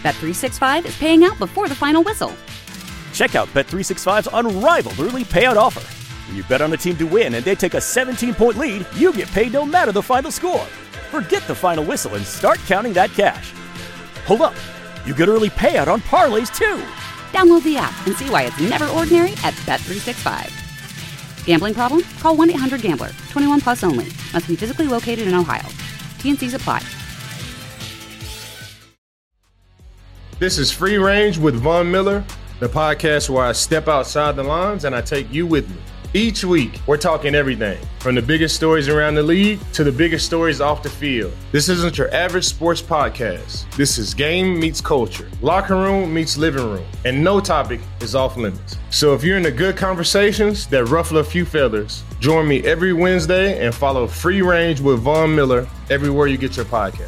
Bet365 is paying out before the final whistle. Check out Bet365's unrivaled early payout offer. When you bet on a team to win and they take a 17-point lead, you get paid no matter the final score. Forget the final whistle and start counting that cash. Hold up. You get early payout on parlays, too. Download the app and see why it's never ordinary at Bet365. Gambling problem? Call 1-800-GAMBLER. 21 plus only. Must be physically located in Ohio. T&Cs apply. This is Free Range with Von Miller, the podcast where I step outside the lines and I take you with me. Each week, we're talking everything from the biggest stories around the league to the biggest stories off the field. This isn't your average sports podcast. This is game meets culture, locker room meets living room, and no topic is off limits. So if you're into good conversations that ruffle a few feathers, join me every Wednesday and follow Free Range with Von Miller everywhere you get your podcast.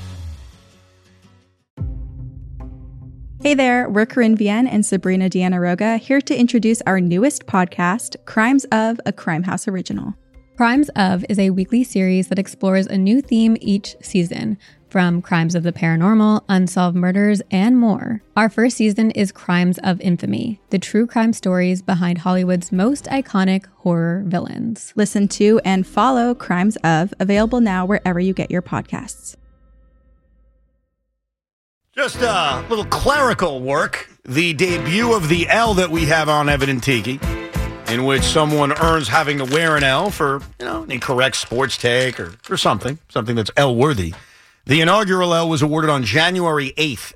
Hey there, we're Corinne Vienne and Sabrina Diana-Roga here to introduce our newest podcast, Crimes of, a Crime House original. Crimes of is a weekly series that explores a new theme each season, from crimes of the paranormal, unsolved murders, and more. Our first season is Crimes of Infamy, the true crime stories behind Hollywood's most iconic horror villains. Listen to and follow Crimes of, available now wherever you get your podcasts. Just a little clerical work. The debut of the L that we have on Evan and Tiki, in which someone earns having to wear an L for, an incorrect sports take or something that's L-worthy. The inaugural L was awarded on January 8th,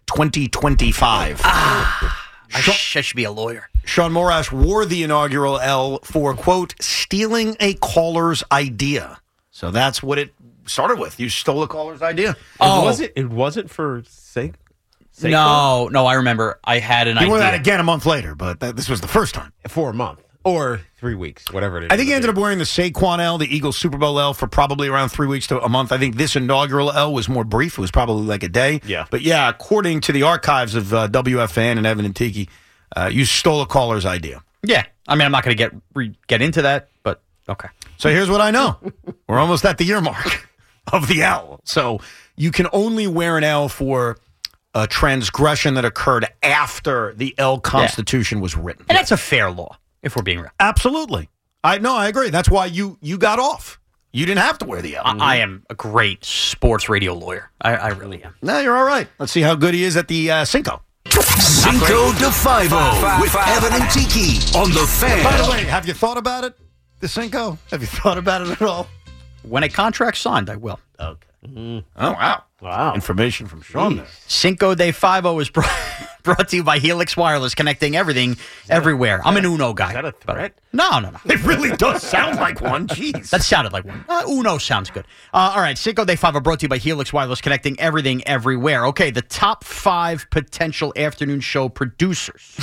2025. I should be a lawyer. Sean Morash wore the inaugural L for, quote, stealing a caller's idea. So that's what it started with. You stole a caller's idea. It wasn't for Saquon? No, I remember. I had an idea. He wore that again a month later, but this was the first time. For a month. Or 3 weeks, whatever it is. I think he ended up wearing the Saquon L, the Eagles Super Bowl L, for probably around 3 weeks to a month. I think this inaugural L was more brief. It was probably like a day. Yeah. But yeah, according to the archives of WFN and Evan and Tiki, you stole a caller's idea. Yeah. I mean, I'm not going to get into that, but okay. So here's what I know. We're almost at the year mark of the L. So you can only wear an L for a transgression that occurred after the L Constitution was written. And that's a fair law, if we're being real. Absolutely. I agree. That's why you got off. You didn't have to wear the L. I am a great sports radio lawyer. I really am. No, you're all right. Let's see how good he is at the Cinco. Cinco de Five-O with Evan and Tiki on The Fan. By the way, have you thought about it, the Cinco? Have you thought about it at all? When a contract's signed, I will. Okay. Oh, wow. Information from Sean there. Cinco de Five-O is brought to you by Helix Wireless, connecting everything everywhere. I'm an Uno guy. Is that a threat? No. It really does sound like one. Jeez. That sounded like one. Uno sounds good. All right, Cinco de Five-O brought to you by Helix Wireless, connecting everything everywhere. Okay, the top 5 potential afternoon show producers.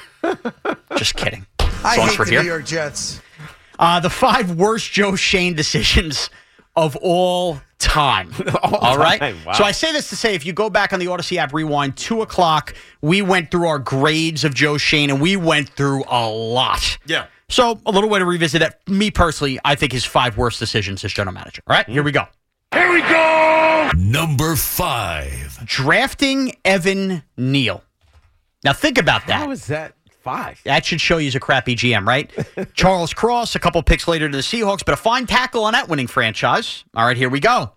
Just kidding. I hate the New York Jets. The 5 worst Joe Schoen decisions of all time. All right? Wow. So I say this to say, if you go back on the Odyssey app, rewind 2 o'clock, we went through our grades of Joe Schoen, and we went through a lot. Yeah. So a little way to revisit that. Me personally, I think his 5 worst decisions as general manager. All right, here we go. Here we go! Number 5. Drafting Evan Neal. Now think about that. How is that 5? That should show you he's a crappy GM, right? Charles Cross, a couple picks later to the Seahawks, but a fine tackle on that winning franchise. All right, here we go.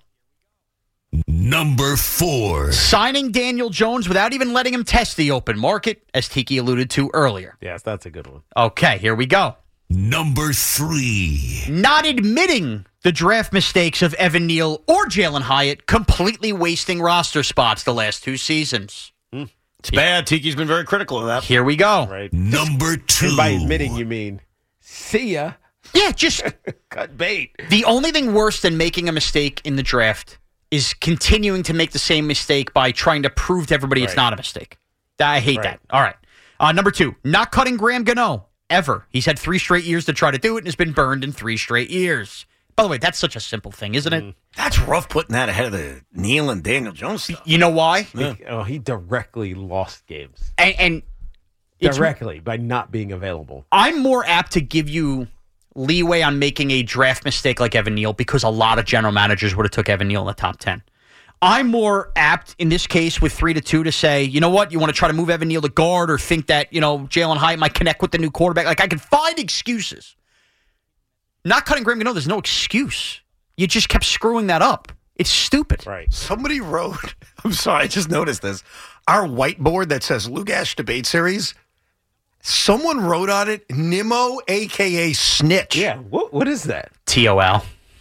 Number 4. Signing Daniel Jones without even letting him test the open market, as Tiki alluded to earlier. Yes, that's a good one. Okay, here we go. Number 3. Not admitting the draft mistakes of Evan Neal or Jalen Hyatt, completely wasting roster spots the last 2 seasons. It's bad. Tiki's been very critical of that. Here we go. Right. Number 2. And by admitting, you mean, see ya. Yeah, just cut bait. The only thing worse than making a mistake in the draft is continuing to make the same mistake by trying to prove to everybody it's not a mistake. I hate that. All right. Number 2, not cutting Graham Gano ever. He's had 3 straight years to try to do it and has been burned in 3 straight years. By the way, that's such a simple thing, isn't it? That's rough putting that ahead of the Neal and Daniel Jones stuff. You know why? Yeah. He directly lost games. And directly by not being available. I'm more apt to give you leeway on making a draft mistake like Evan Neal because a lot of general managers would have took Evan Neal in the top 10. I'm more apt in this case with 3-2 to say, you know what, you want to try to move Evan Neal to guard or think that, Jalen Hyatt might connect with the new quarterback. Like, I can find excuses. Not cutting Graham Gano, there's no excuse. You just kept screwing that up. It's stupid. Right. Somebody wrote, I'm sorry, I just noticed this. Our whiteboard that says Lugash Debate Series, someone wrote on it, Nimmo, a.k.a. Snitch. Yeah, what is that? TOL.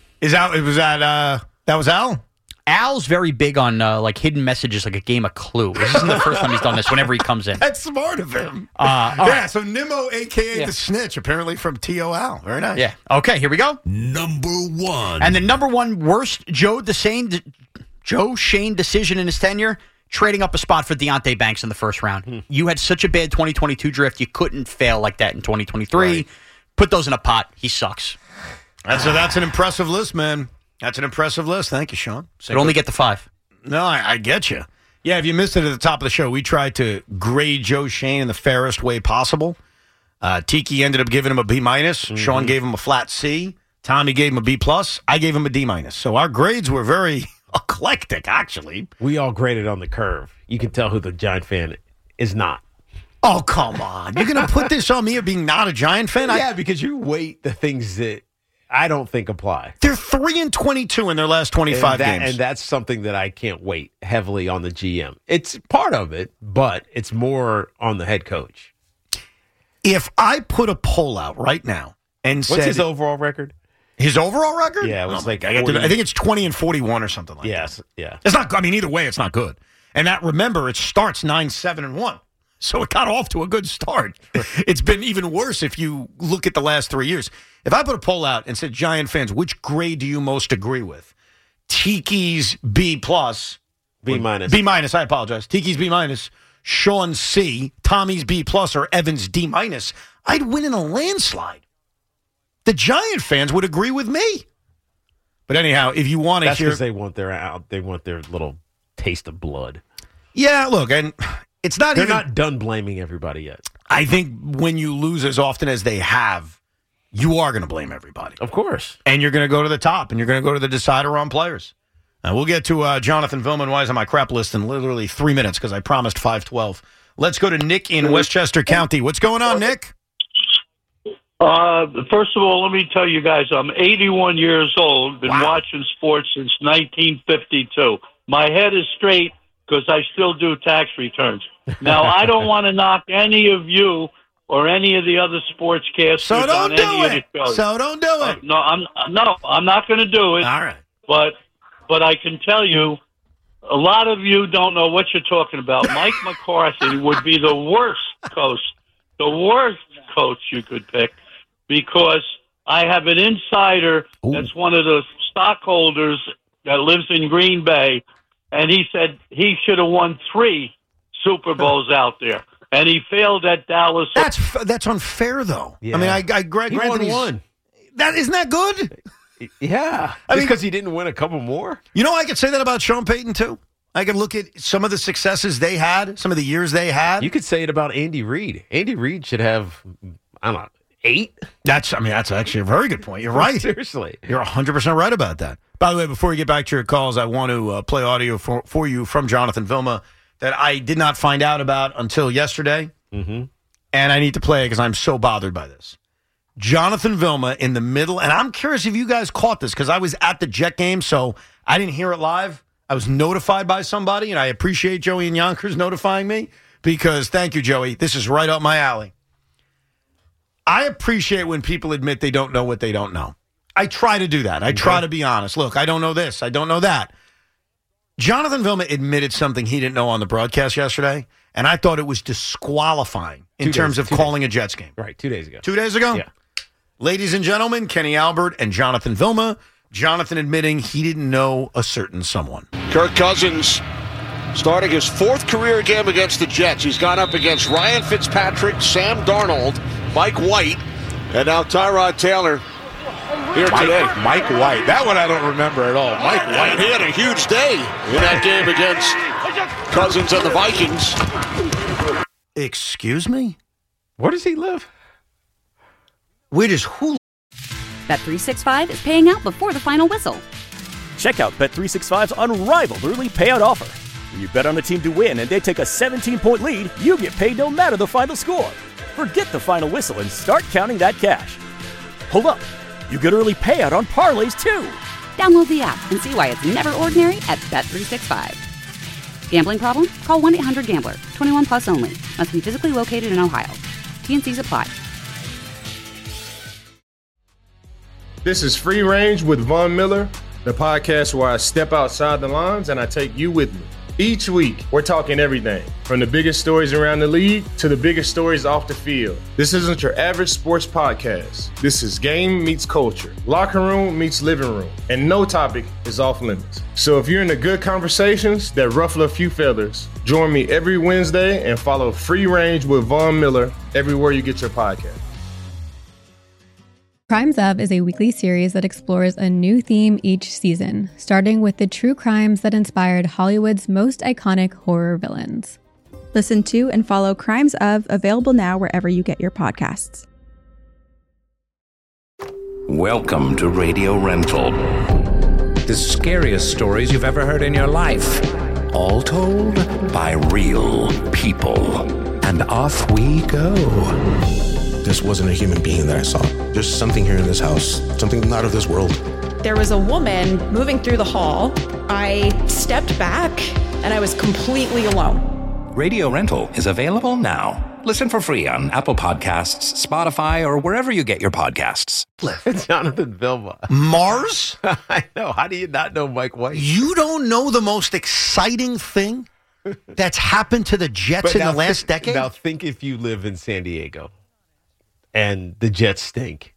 That was Al? Al's very big on hidden messages, like a game of Clue. This isn't the first time he's done this. Whenever he comes in, that's smart of him. Right. So Nimmo, a.k.a. the Snitch, apparently from TOL. Very nice. Yeah. Okay, here we go. Number 1. And the number 1 worst Joe Shane decision in his tenure, trading up a spot for Deonte Banks in the first round. You had such a bad 2022 draft, you couldn't fail like that in 2023. Right. Put those in a pot. He sucks. That's an impressive list, man. That's an impressive list. Thank you, Sean. Could only get the 5. No, I get you. Yeah, if you missed it at the top of the show, we tried to grade Joe Shane in the fairest way possible. Tiki ended up giving him a B-. Sean gave him a flat C. Tommy gave him a B+. I gave him a D-. So our grades were very eclectic, actually. We all graded on the curve. You can tell who the Giant fan is not. Oh, come on. You're going to put this on me of being not a Giant fan? Yeah, because you weight the things that I don't think apply. They're 3-22 in their last 25 games. And that's something that I can't weight heavily on the GM. It's part of it, but it's more on the head coach. If I put a poll out right now and said... What's his overall record? His overall record? Yeah, it was I think it's 20-41 or something like that. Yes, yeah. It's not. I mean, either way, it's not good. And remember, it starts 9-7-1. So it got off to a good start. It's been even worse if you look at the last 3 years. If I put a poll out and said, Giant fans, which grade do you most agree with? Tiki's B+. B-. B-, I apologize. Tiki's B-, Sean's C, Tommy's B+, or Evan's D-. I'd win in a landslide. The Giant fans would agree with me. But anyhow, if you want to hear... That's because they want their little taste of blood. Yeah, look, and... They're not done blaming everybody yet. I think when you lose as often as they have, you are going to blame everybody. Of course. And you're going to go to the top, and you're going to go to the decider on players. We'll get to Jonathan Vilman, why is on my crap list in literally 3 minutes, because I promised 5:12. Let's go to Nick in Westchester County. What's going on, Nick? First of all, let me tell you guys, I'm 81 years old, been watching sports since 1952. My head is straight because I still do tax returns. Now, I don't want to knock any of you or any of the other sportscasters. So don't do it. So don't do it. No, I'm not going to do it. All right. But I can tell you, a lot of you don't know what you're talking about. Mike McCarthy would be the worst coach you could pick, because I have an insider that's one of the stockholders that lives in Green Bay, and he said he should have won 3 Super Bowls out there, and he failed at Dallas. That's unfair, though. Yeah. I mean, Greg he won one. Isn't that good? Yeah. Just because he didn't win a couple more? You know, I could say that about Sean Payton, too. I could look at some of the successes they had, some of the years they had. You could say it about Andy Reid. Andy Reid should have, I don't know, 8? That's actually a very good point. You're right. Seriously. You're 100% right about that. By the way, before we get back to your calls, I want to play audio for you from Jonathan Vilma that I did not find out about until yesterday. Mm-hmm. And I need to play it because I'm so bothered by this. Jonathan Vilma in the middle, and I'm curious if you guys caught this because I was at the Jet game, so I didn't hear it live. I was notified by somebody, and I appreciate Joey and Yonkers notifying me because, thank you, Joey, this is right up my alley. I appreciate when people admit they don't know what they don't know. I try to do that. I try to be honest. Look, I don't know this. I don't know that. Jonathan Vilma admitted something he didn't know on the broadcast yesterday, and I thought it was disqualifying in terms of calling a Jets game. Right, 2 days ago. 2 days ago? Yeah. Ladies and gentlemen, Kenny Albert and Jonathan Vilma. Jonathan admitting he didn't know a certain someone. Kirk Cousins starting his 4th career game against the Jets. He's gone up against Ryan Fitzpatrick, Sam Darnold, Mike White, and now Tyrod Taylor here today. Mike White. That one I don't remember at all. Mike White. He had a huge day in that game against Cousins and the Vikings. Excuse me? Where does he live? Where does who? Bet365 is paying out before the final whistle. Check out Bet365's unrivaled early payout offer. When you bet on a team to win and they take a 17-point lead, you get paid no matter the final score. Forget the final whistle and start counting that cash. Hold up. You get early payout on parlays, too. Download the app and see why it's never ordinary at Bet365. Gambling problem? Call 1-800-GAMBLER. 21 plus only. Must be physically located in Ohio. T&Cs apply. This is Free Range with Von Miller, the podcast where I step outside the lines and I take you with me. Each week, we're talking everything from the biggest stories around the league to the biggest stories off the field. This isn't your average sports podcast. This is game meets culture, locker room meets living room, and no topic is off limits. So if you're into good conversations that ruffle a few feathers, join me every Wednesday and follow Free Range with Von Miller everywhere you get your podcast. Crimes Of is a weekly series that explores a new theme each season, starting with the true crimes that inspired Hollywood's most iconic horror villains. Listen to and follow Crimes Of, available now wherever you get your podcasts. Welcome to Radio Rental. The scariest stories you've ever heard in your life. All told by real people. And off we go. This wasn't a human being that I saw. There's something here in this house, something not of this world. There was a woman moving through the hall. I stepped back and I was completely alone. Radio Rental is available now. Listen for free on Apple Podcasts, Spotify, or wherever you get your podcasts. Jonathan Vilma. Mars? I know. How do you not know Mike White? You don't know the most exciting thing that's happened to the Jets in the last decade? Now think if you live in San Diego and the Jets stink.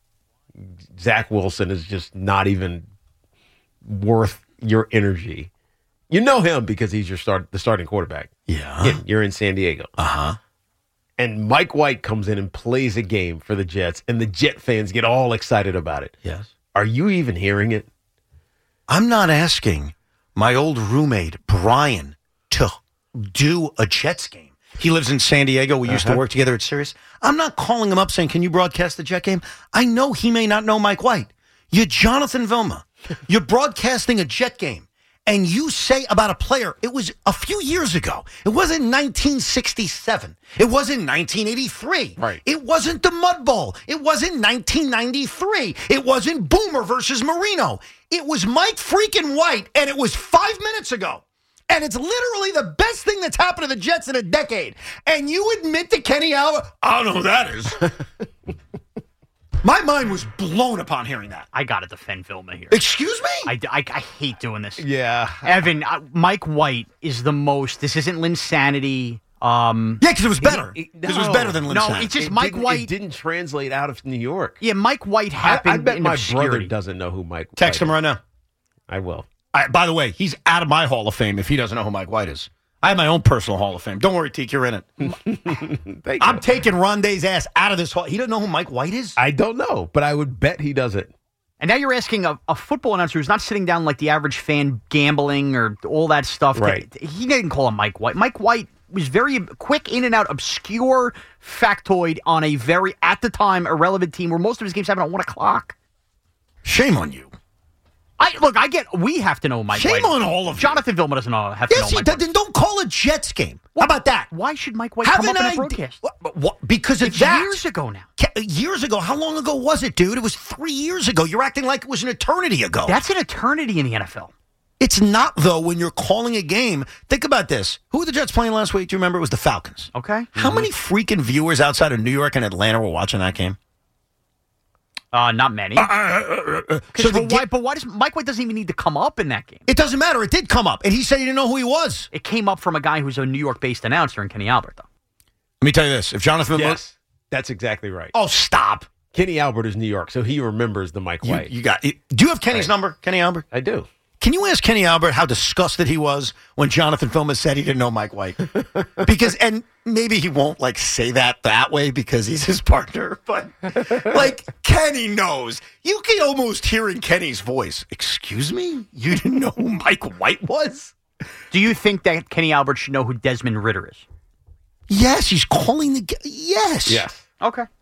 Zach Wilson is just not even worth your energy. You know him because he's the starting quarterback. Yeah. Again, you're in San Diego. Uh-huh. And Mike White comes in and plays a game for the Jets, and the Jet fans get all excited about it. Yes. Are you even hearing it? I'm not asking my old roommate, Brian, to do a Jets game. He lives in San Diego. We used to work together at Sirius. I'm not calling him up saying, can you broadcast the Jet game? I know he may not know Mike White. You're Jonathan Vilma. You're broadcasting a Jet game. And you say about a player, it was a few years ago. It wasn't 1967. It wasn't 1983. Right. It wasn't the Mud Bowl. It wasn't 1993. It wasn't Boomer versus Marino. It was Mike freaking White, and it was 5 minutes ago. And it's literally the best thing that's happened to the Jets in a decade. And you admit to Kenny Albert, I don't know who that is. My mind was blown upon hearing that. I got to defend Vilma here. Excuse me? I hate doing this. Yeah. Evan, Mike White is the most, this isn't Linsanity. Yeah, because it was better. It was better than Linsanity. No, it's just Mike White. It didn't translate out of New York. Yeah, Mike White happened I bet in my obscurity. brother doesn't know who Mike White is. Text him right now. I will. By the way, he's out of my Hall of Fame if he doesn't know who Mike White is. I have my own personal Hall of Fame. Don't worry, Teak, you're in it. I'm taking Rondé's ass out of this hall. He doesn't know who Mike White is? I don't know, but I would bet he doesn't. And now you're asking a football announcer who's not sitting down like the average fan gambling or all that stuff. Right. He didn't call him Mike White. Mike White was very quick in and out, obscure factoid on a very, at the time, irrelevant team where most of his games happen at 1 o'clock. Shame on you. We have to know Mike White. Shame on all of you. Jonathan Vilma doesn't have to know Mike White. Then don't call a Jets game. How about that? Why should Mike White come up in a broadcast? Because it's that. Years ago now. Years ago? How long ago was it, dude? It was 3 years ago. You're acting like it was an eternity ago. That's an eternity in the NFL. It's not, though, when you're calling a game. Think about this. Who were the Jets playing last week? Do you remember? It was the Falcons. Okay. How many freaking viewers outside of New York and Atlanta were watching that game? Not many. But why does Mike White doesn't even need to come up in that game? It doesn't matter. It did come up, and he said he didn't know who he was. It came up from a guy who's a New York-based announcer in Kenny Albert, though. Let me tell you this: if Jonathan, that's exactly right. Oh, stop! Kenny Albert is New York, so he remembers the Mike White. You got. Do you have Kenny's number, Kenny Albert? I do. Can you ask Kenny Albert how disgusted he was when Jonathan Vilma said he didn't know Mike White? Because, and maybe he won't say that way because he's his partner, but Kenny knows. You can almost hear in Kenny's voice, excuse me? You didn't know who Mike White was? Do you think that Kenny Albert should know who Desmond Ridder is? Yes, he's calling the... Yes. Yes. Okay.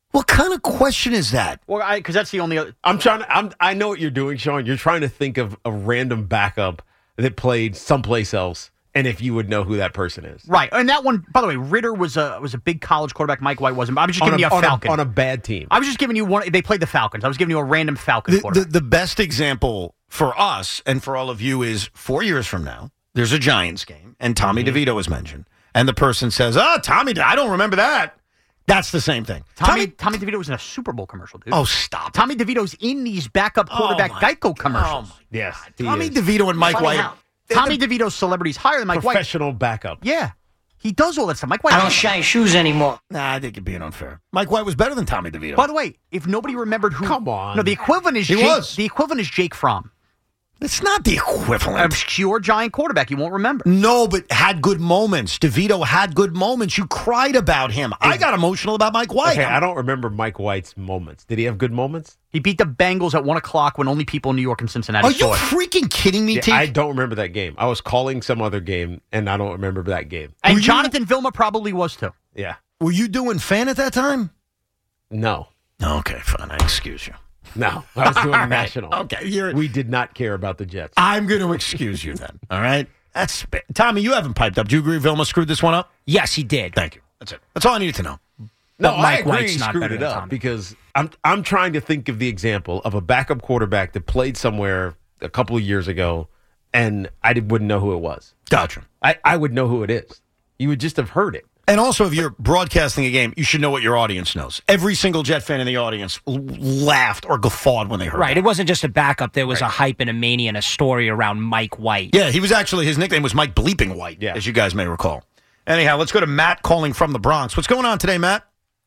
What kind of question is that? Well, because that's the only. I know what you're doing, Sean. You're trying to think of a random backup that played someplace else, and if you would know who that person is. Right, and that one, by the way, Ritter was a big college quarterback. Mike White wasn't. But I was just giving you a Falcon on a bad team. I was just giving you one. They played the Falcons. I was giving you a random Falcon quarterback. The best example for us and for all of you is 4 years from now, there's a Giants game, and Tommy DeVito is mentioned, and the person says, Tommy, I don't remember that. That's the same thing. Tommy DeVito was in a Super Bowl commercial, dude. Oh, stop. Tommy DeVito's in these backup quarterback Geico commercials. Yes. Tommy DeVito and Mike White. Tommy DeVito's celebrity's higher than Mike White. Professional backup. Yeah. He does all that stuff. Mike White. I don't shine shoes anymore. Nah, I think you're being unfair. Mike White was better than Tommy DeVito. By the way, if nobody remembered who. Come on. No, the equivalent is The equivalent is Jake Fromm. It's not the equivalent. Obscure giant quarterback you won't remember. No, but had good moments. DeVito had good moments. You cried about him. I got emotional about Mike White. Okay, I don't remember Mike White's moments. Did he have good moments? He beat the Bengals at 1 o'clock when only people in New York and Cincinnati saw it. Are you freaking kidding me, T? I don't remember that game. I was calling some other game, and I don't remember that game. And Jonathan Vilma probably was too. Yeah. Were you doing fan at that time? No. Okay, fine. I excuse you. No, I was doing national. Okay, we did not care about the Jets. I'm going to excuse you then. All right. Tommy, you haven't piped up. Do you agree Vilma screwed this one up? Yes, he did. Thank you. That's it. That's all I needed to know. No, But Mike I agree White's he not screwed better it than up Tommy. because I'm trying to think of the example of a backup quarterback that played somewhere a couple of years ago, and I wouldn't know who it was. Gotcha. I would know who it is. You would just have heard it. And also, if you're broadcasting a game, you should know what your audience knows. Every single Jet fan in the audience laughed or guffawed when they heard Right. that. It wasn't just a backup. There was a hype and a mania and a story around Mike White. Yeah, he was actually, his nickname was Mike Bleeping White, as you guys may recall. Anyhow, let's go to Matt calling from the Bronx. What's going on today, Matt?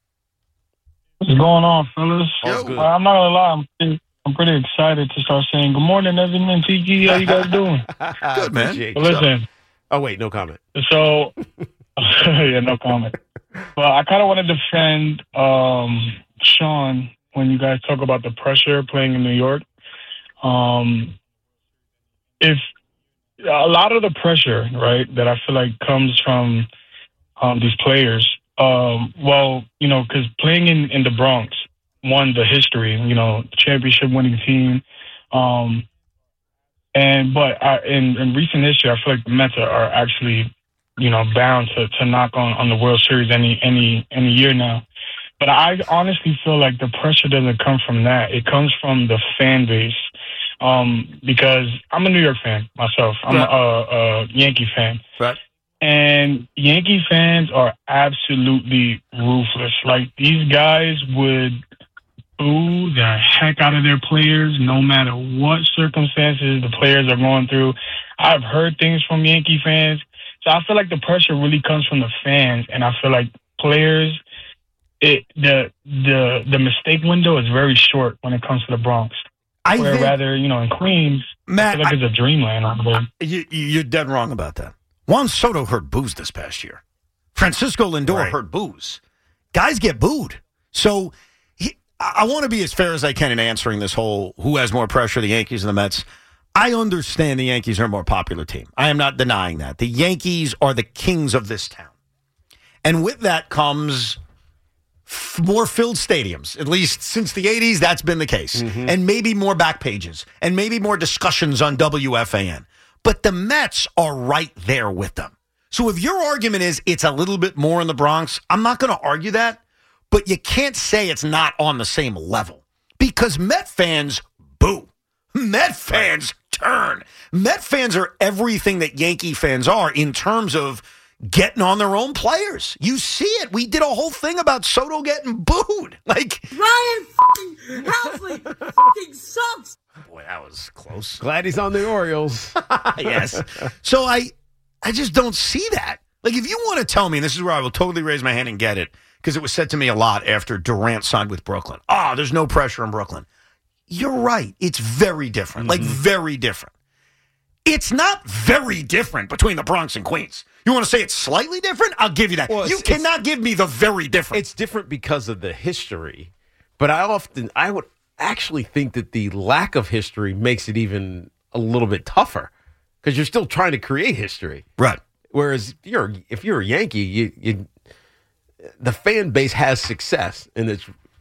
What's going on, fellas? Good. I'm not gonna lie, I'm pretty excited to start saying good morning, Evan and TG. How you guys doing? Good, man. Well, listen. Oh wait, no comment. So, yeah, no comment. But I kind of want to defend Sean when you guys talk about the pressure playing in New York. If a lot of the pressure, right, that I feel like comes from these players. Well, you know, because playing in the Bronx, one, the history, you know, championship winning team. But in recent history, I feel like the Mets are actually, you know, bound to knock on the World Series any year now. But I honestly feel like the pressure doesn't come from that. It comes from the fan base. Because I'm a New York fan myself. I'm a Yankee fan. Right. And Yankee fans are absolutely ruthless. Like, these guys would boo the heck out of their players no matter what circumstances the players are going through. I've heard things from Yankee fans. So I feel like the pressure really comes from the fans. And I feel like players, the mistake window is very short when it comes to the Bronx. Rather, you know, in Queens, Matt, I feel like it's a dreamland over there. You're dead wrong about that. Juan Soto heard boos this past year. Francisco Lindor heard boos. Guys get booed. So I want to be as fair as I can in answering this whole who has more pressure, the Yankees and the Mets. I understand the Yankees are a more popular team. I am not denying that. The Yankees are the kings of this town. And with that comes more filled stadiums. At least since the 80s, that's been the case. Mm-hmm. And maybe more back pages. And maybe more discussions on WFAN. But the Mets are right there with them. So if your argument is it's a little bit more in the Bronx, I'm not going to argue that. But you can't say it's not on the same level. Because Met fans boo. Met fans turn. Met fans are everything that Yankee fans are in terms of getting on their own players. You see it. We did a whole thing about Soto getting booed. Like, Ryan Helsley fucking sucks. Boy, that was close. Glad he's on the Orioles. Yes. So I just don't see that. Like, if you want to tell me, and this is where I will totally raise my hand and get it, because it was said to me a lot after Durant signed with Brooklyn. There's no pressure in Brooklyn. You're right. It's very different. Like, very different. It's not very different between the Bronx and Queens. You want to say it's slightly different? I'll give you that. Well, you cannot give me the very different. It's different because of the history. But I would actually think that the lack of history makes it even a little bit tougher because you're still trying to create history. Right. Whereas if you're a Yankee, the fan base has success, and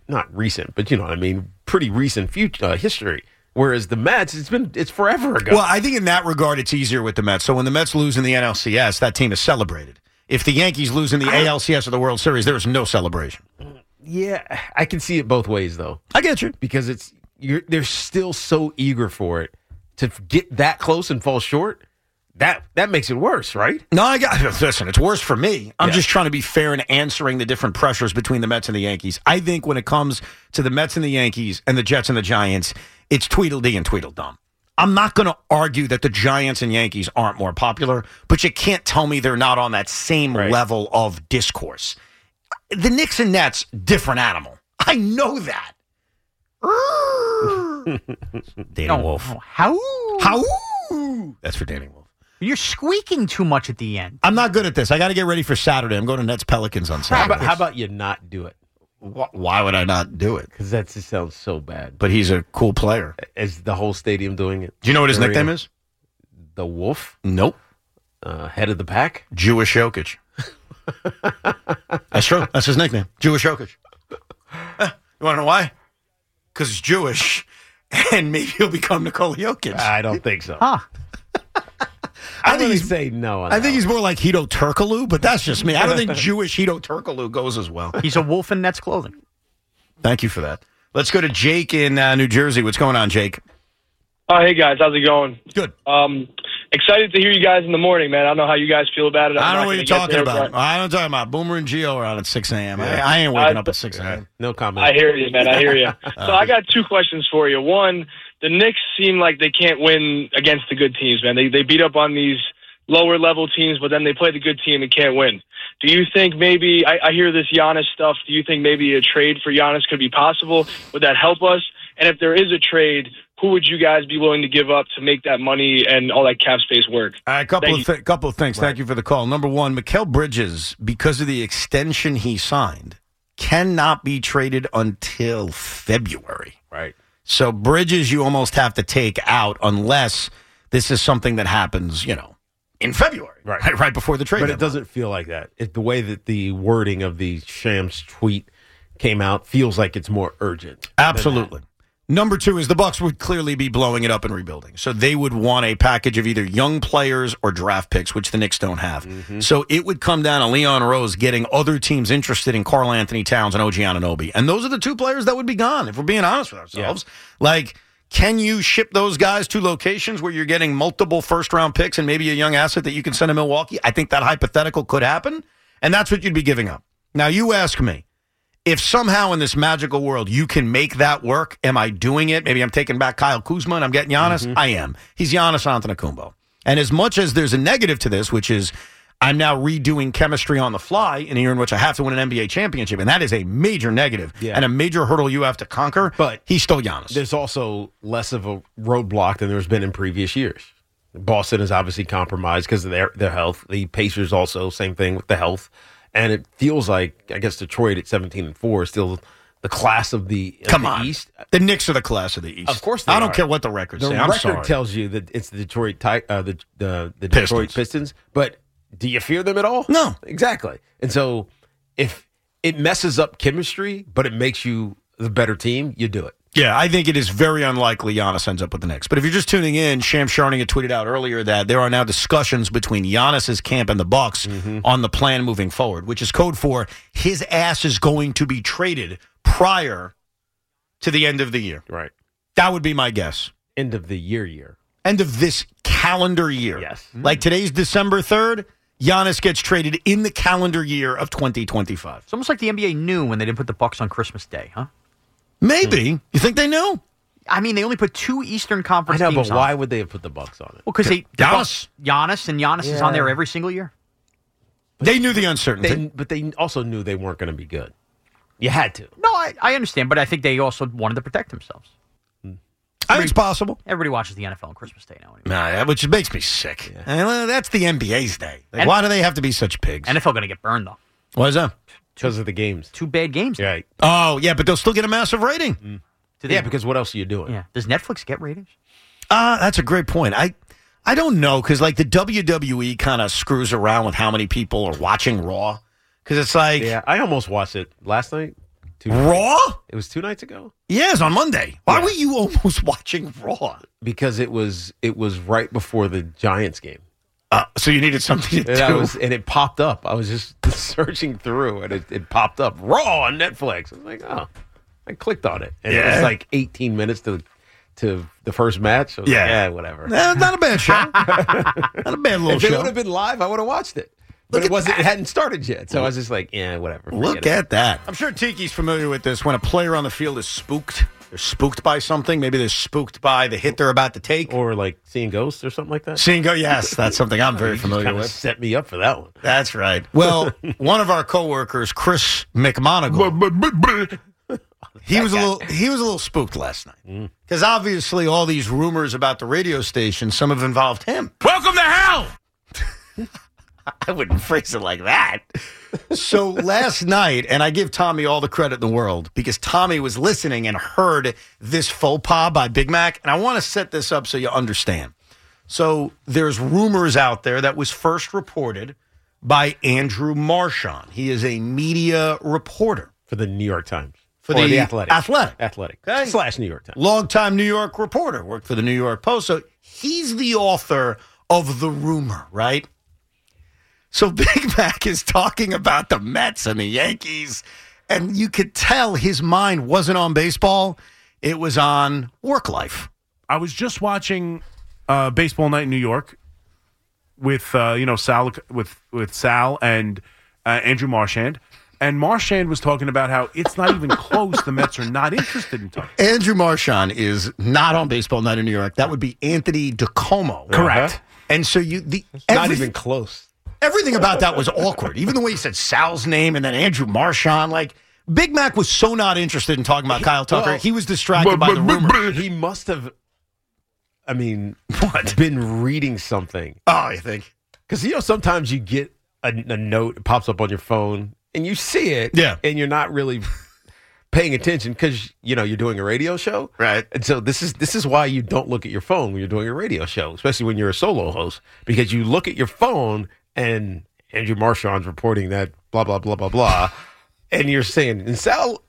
not recent, but you know what I mean, pretty recent history. Whereas the Mets, it's forever ago. Well, I think in that regard, it's easier with the Mets. So when the Mets lose in the NLCS, that team is celebrated. If the Yankees lose in the ALCS or the World Series, there is no celebration. Yeah, I can see it both ways, though. I get you. Because they're still so eager for it to get that close and fall short. That makes it worse, right? No, listen, it's worse for me. I'm just trying to be fair in answering the different pressures between the Mets and the Yankees. I think when it comes to the Mets and the Yankees and the Jets and the Giants, it's Tweedledee and Tweedledum. I'm not going to argue that the Giants and Yankees aren't more popular, but you can't tell me they're not on that same level of discourse. The Knicks and Nets, different animal. I know that. Danny Wolf. How? That's for Danny Wolf. You're squeaking too much at the end. I'm not good at this. I got to get ready for Saturday. I'm going to Nets Pelicans on Saturday. How about you not do it? Why would I not do it? Because that just sounds so bad. But he's a cool player. Is the whole stadium doing it? Do you know what his nickname is? The Wolf? Nope. Head of the pack? Jewish Jokic. That's true. That's his nickname. Jewish Jokic. You want to know why? Because he's Jewish, and maybe he'll become Nikola Jokic. I don't think so. Huh. I think he'd say no. I think he's more like Hito Turkoglu, but that's just me. I don't think Jewish Hito Turkoglu goes as well. He's a wolf in Nets clothing. Thank you for that. Let's go to Jake in New Jersey. What's going on, Jake? Hey, guys. How's it going? Good. Excited to hear you guys in the morning, man. I don't know how you guys feel about it. I don't know what you're talking about. I don't talking about. Boomer and Gio are on at 6 a.m. Yeah. I ain't waking up at 6 a.m. No comment. I hear you, man. I hear you. So I got two questions for you. One, the Knicks seem like they can't win against the good teams, man. They beat up on these lower-level teams, but then they play the good team and can't win. Do you think maybe, I hear this Giannis stuff, do you think maybe a trade for Giannis could be possible? Would that help us? And if there is a trade, who would you guys be willing to give up to make that money and all that cap space work? All right, couple of things. Right. Thank you for the call. Number one, Mikal Bridges, because of the extension he signed, cannot be traded until February. Right. So Bridges you almost have to take out unless this is something that happens, in February, right before the trade. But it doesn't feel like that. The way that the wording of the Shams tweet came out feels like it's more urgent. Absolutely. Number two is the Bucks would clearly be blowing it up and rebuilding. So they would want a package of either young players or draft picks, which the Knicks don't have. Mm-hmm. So it would come down to Leon Rose getting other teams interested in Karl Anthony Towns and OG Anunoby. And those are the two players that would be gone, if we're being honest with ourselves. Yeah. Can you ship those guys to locations where you're getting multiple first-round picks and maybe a young asset that you can send to Milwaukee? I think that hypothetical could happen, and that's what you'd be giving up. Now, you ask me, if somehow in this magical world you can make that work, am I doing it? Maybe I'm taking back Kyle Kuzma and I'm getting Giannis. Mm-hmm. I am. He's Giannis Antetokounmpo. And as much as there's a negative to this, which is I'm now redoing chemistry on the fly in a year in which I have to win an NBA championship, and that is a major negative and a major hurdle you have to conquer, but he's still Giannis. There's also less of a roadblock than there's been in previous years. Boston is obviously compromised because of their health. The Pacers also, same thing with the health. And it feels like, I guess, Detroit at 17-4 is still the class of the East. The Knicks are the class of the East. Of course they are. I don't care what the records say. The record tells you that it's the Detroit the Detroit Pistons, but do you fear them at all? No. Exactly. And so if it messes up chemistry, but it makes you the better team, you do it. Yeah, I think it is very unlikely Giannis ends up with the Knicks. But if you're just tuning in, Shams Charania had tweeted out earlier that there are now discussions between Giannis's camp and the Bucks on the plan moving forward, which is code for his ass is going to be traded prior to the end of the year. Right. That would be my guess. End of the year. End of this calendar year. Yes. Like today's December 3rd, Giannis gets traded in the calendar year of 2025. It's almost like the NBA knew when they didn't put the Bucks on Christmas Day, huh? Maybe. You think they knew? I mean, they only put two Eastern Conference teams on. But why would they have put the Bucks on it? Well, because Giannis is on there every single year. They knew the uncertainty. But they also knew they weren't going to be good. You had to. No, I understand, but I think they also wanted to protect themselves. I think it's possible. Everybody watches the NFL on Christmas Day now. Anyway. Nah, which makes me sick. Yeah. That's the NBA's day. Why do they have to be such pigs? NFL going to get burned, though. Why is that? Because of the games. 2 bad games. Right. Oh, yeah, but they'll still get a massive rating. Yeah, because what else are you doing? Yeah. Does Netflix get ratings? That's a great point. I don't know, because like the WWE kind of screws around with how many people are watching Raw. Because it's like... Yeah, I almost watched it last night. Raw? It was 2 nights ago. Yeah, it's on Monday. Why were you almost watching Raw? Because it was right before the Giants game. So you needed something to do. And it popped up. I was just searching through, and it popped up. Raw on Netflix. I was like, oh. I clicked on it. And it was like 18 minutes to the first match. So I was like, whatever. Not a bad show. Not a bad little if show. If it would have been live, I would have watched it. But it hadn't started yet. So I was just like, whatever. Look at that. I'm sure Tiki's familiar with this. When a player on the field is spooked, they're spooked by something. Maybe they're spooked by the hit they're about to take. Or like seeing ghosts or something like that. Seeing ghosts, yes. That's something I'm very familiar with. Set me up for that one. That's right. Well, one of our coworkers, Chris McMonagle, he was a little spooked last night. Because obviously all these rumors about the radio station, some have involved him. Welcome to hell! I wouldn't phrase it like that. So last night, and I give Tommy all the credit in the world because Tommy was listening and heard this faux pas by Big Mac. And I want to set this up so you understand. So there's rumors out there that was first reported by Andrew Marchand. He is a media reporter. For the New York Times. For the Athletic. Athletic. Okay. / New York Times. Longtime New York reporter. Worked for the New York Post. So he's the author of the rumor, right? So Big Mac is talking about the Mets and the Yankees, and you could tell his mind wasn't on baseball. It was on work life. I was just watching Baseball Night in New York with Sal with Sal and Andrew Marchand. And Marchand was talking about how it's not even close. The Mets are not interested in talking. Andrew Marchand is not on Baseball Night in New York. That would be Anthony DiComo. Correct. And so not even close. Everything about that was awkward. Even the way he said Sal's name and then Andrew Marchand. Like, Big Mac was so not interested in talking about Kyle Tucker. He was distracted by the rumor. He must have, been reading something. Oh, you think? Because, sometimes you get a note, it pops up on your phone, and you see it, and you're not really paying attention because, you're doing a radio show. Right. And so this is why you don't look at your phone when you're doing a radio show, especially when you're a solo host, because you look at your phone and Andrew Marchand's reporting that blah, blah, blah, blah, blah. And you're saying, and Sal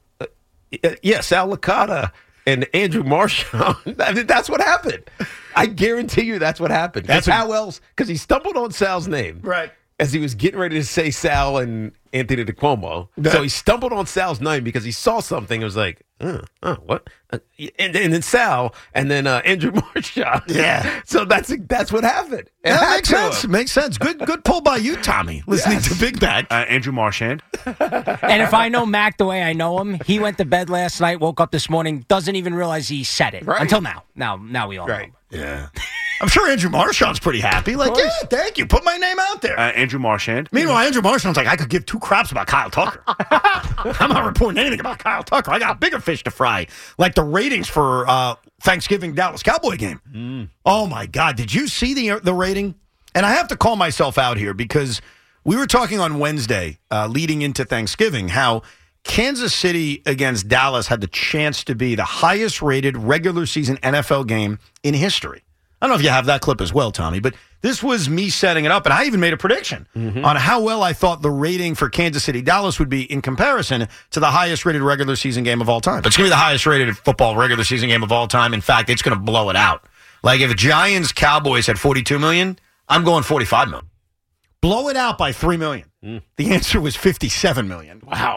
Licata and Andrew Marchand, that's what happened. I guarantee you that's what happened. That's how else, because he stumbled on Sal's name. Right. As he was getting ready to say Sal and Anthony DiComo. So he stumbled on Sal's name because he saw something. It was like, what? And then Sal, and then Andrew Marchand. Yeah. So that's what happened. That makes sense. Makes sense. Good pull by you, Tommy, listening to Big Mac. Andrew Marchand. And if I know Mac the way I know him, he went to bed last night, woke up this morning, doesn't even realize he said it. Right. Until now. Now we all know. Yeah. I'm sure Andrew Marchand's pretty happy. Like, yeah, thank you. Put my name out there. Andrew Marchand. Meanwhile, Andrew Marchand's like, I could give two craps about Kyle Tucker. I'm not reporting anything about Kyle Tucker. I got bigger fish to fry. Like the ratings for Thanksgiving Dallas Cowboy game. Oh, my God. Did you see the rating? And I have to call myself out here because we were talking on Wednesday leading into Thanksgiving how Kansas City against Dallas had the chance to be the highest rated regular season NFL game in history. I don't know if you have that clip as well, Tommy, but this was me setting it up, and I even made a prediction on how well I thought the rating for Kansas City-Dallas would be in comparison to the highest-rated regular season game of all time. It's going to be the highest-rated football regular season game of all time. In fact, it's going to blow it out. Like, if Giants-Cowboys had 42 million, I'm going 45 million. Blow it out by 3 million. The answer was 57 million. Wow.